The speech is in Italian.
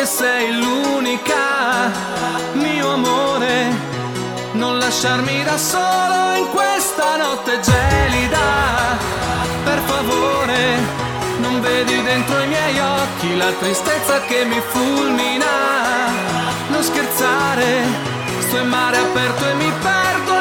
che sei l'unica, mio amore, non lasciarmi da solo in questa notte gelida. Per favore, non vedi dentro i miei occhi la tristezza che mi fulmina. Non scherzare, sto in mare aperto e mi perdo